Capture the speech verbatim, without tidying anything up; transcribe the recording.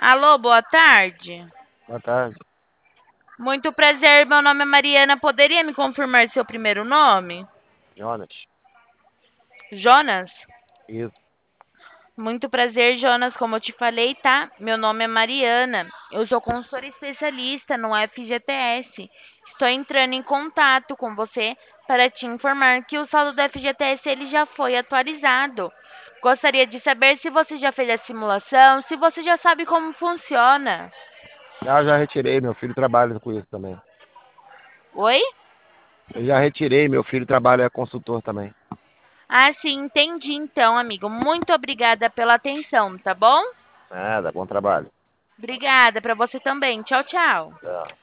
Alô, boa tarde. Boa tarde. Muito prazer, meu nome é Mariana. Poderia me confirmar seu primeiro nome? Jonas. Jonas? Isso. Muito prazer, Jonas. Como eu te falei, tá? Meu nome é Mariana. Eu sou consultora especialista no F G T S. Estou entrando em contato com você para te informar que o saldo do F G T S ele já foi atualizado. Gostaria de saber se você já fez a simulação, se você já sabe como funciona. Já, já retirei, meu filho trabalha com isso também. Oi? Eu já retirei, meu filho trabalha é consultor também. Ah, sim, entendi então, amigo. Muito obrigada pela atenção, tá bom? Nada, bom trabalho. Obrigada para você também. Tchau, tchau. Tchau.